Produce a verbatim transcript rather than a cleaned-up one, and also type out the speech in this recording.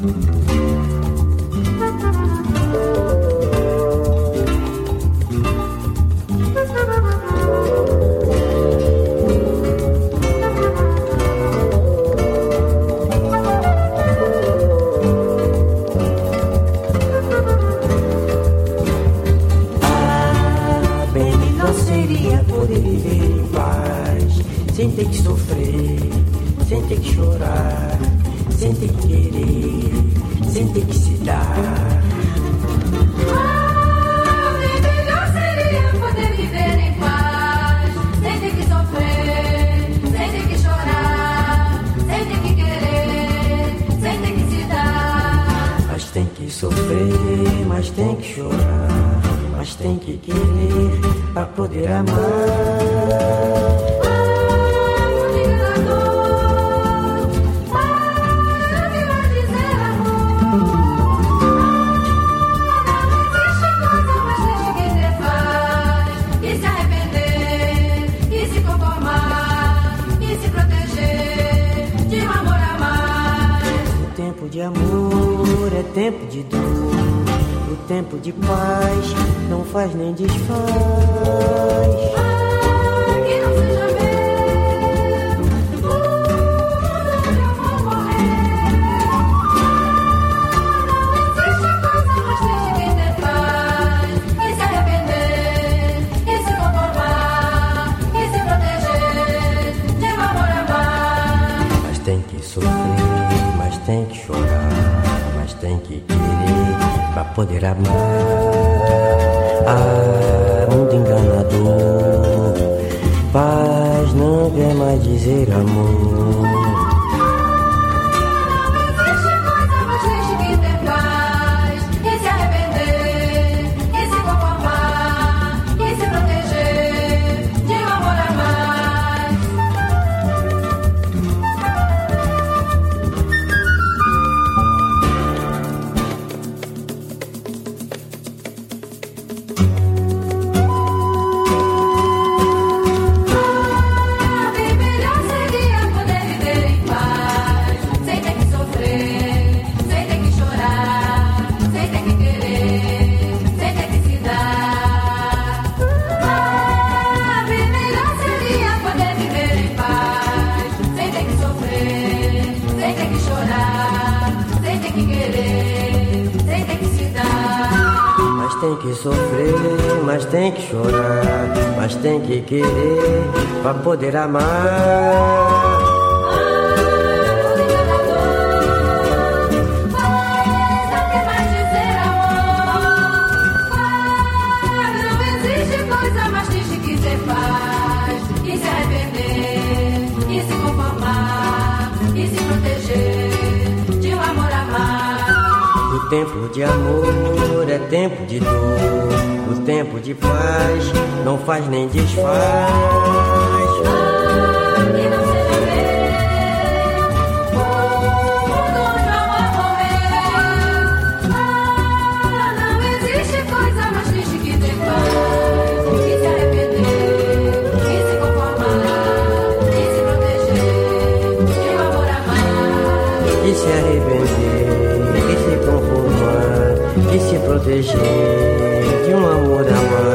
Sem ter que sofrer, sem ter que chorar, sem ter que querer, sem ter que se dar. Ah, bem melhor seria poder viver em paz, sem ter que sofrer, sem ter que chorar, sem ter que querer, sem ter que se dar. Mas tem que sofrer, mas tem que chorar, mas tem que querer pra poder amar. De amor é tempo de dor, o tempo de paz não faz nem desfaz. Ah, que não seja meu, o mundo eu vou morrer. Não existe coisa mais triste que ter paz, e se arrepender, e se conformar, e se proteger de um amor a mais. Mas tem que sofrer, mas tem que chorar, mas tem que querer pra poder amar. Ah, mundo enganador, paz não quer mais dizer amor. Não existe coisa mais triste que ter paz, e se arrepender, e se conformar, e se proteger de um amor a mais. Tem que sofrer, mas tem que chorar, mas tem que querer pra poder amar. O tempo de amor é tempo de dor, o tempo de paz não faz nem desfaz. Ah, que não seja meu, o mundo não vai morrer. Ah, não existe coisa mais triste que ter paz, e se arrepender, e se conformar, e se proteger de um amor a mais. E se arrepender, e se conformar, e se proteger de um amor a mais.